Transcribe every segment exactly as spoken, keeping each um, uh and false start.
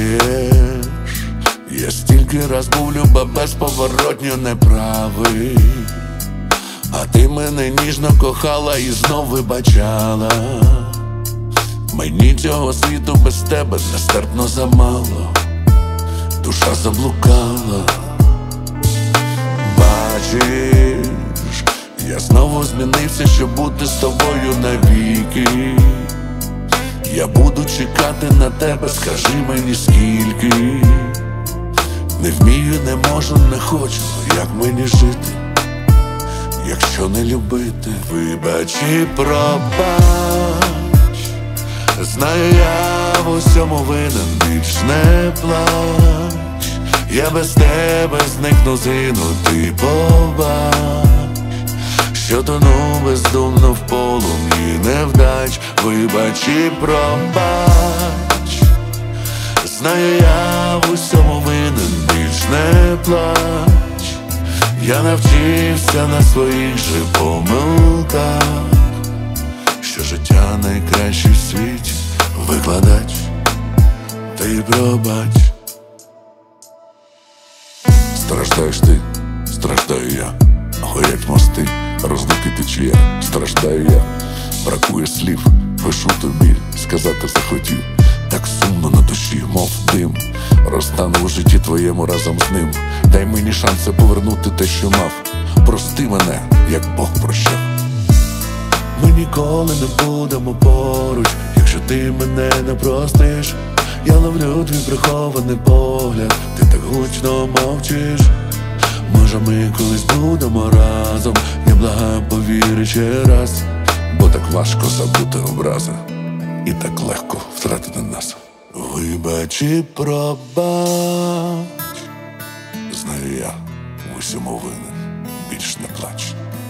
знаєш, я стільки раз був, люба, безповоротньо неправий, а ти мене ніжно кохала і знов вибачала. Мені цього світу без тебе нестерпно замало, душа заблукала. Бачиш, я знову змінився, щоб бути з тобою навіки. Я буду чекати на тебе, скажи мені скільки. Не вмію, не можу, не хочу, як мені жити, якщо не любити. Вибач і пробач, знаю, я в усьому винен, більш не плач. Я без тебе зникну, згину, ти побач, що тону бездумно в полум'ї невдач. Вибач і пробач, знаю, я в усьому винен, більш не плач. Я навчився на своїх же помилках, що життя найкращий в світі викладач. Ти пробач. Страждаєш ти, страждаю я, горять мости, розлуки течія. Страждаю я, бракує слів, пишу тобі, сказати захотів. Так сумно на душі, мов дим, розтану у житті твоєму разом з ним. Дай мені шанси повернути те, що мав. Прости мене, як Бог прощав. Ми ніколи не будемо поруч, якщо ти мене не простиш. Я ловлю твій прихований погляд, ти так гучно мовчиш. Може, ми колись будемо разом, я благаю, повіри ще раз. Бо так важко забути образи, і так легко втратити нас. Вибач і пробач, знаю, я в усьому винен, більш не плач.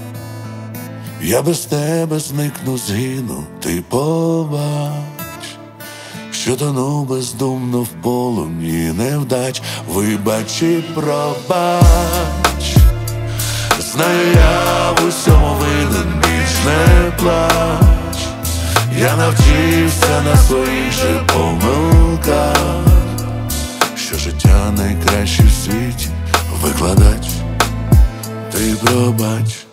Я без тебе зникну, згину, ти побач, що тону бездумно в полум'ї невдач. Вибач і пробач, знаю, я в усьому винен, більш не плач. Я навчився на своїх же помилках, що життя найкращий в світі викладач. Ти пробач.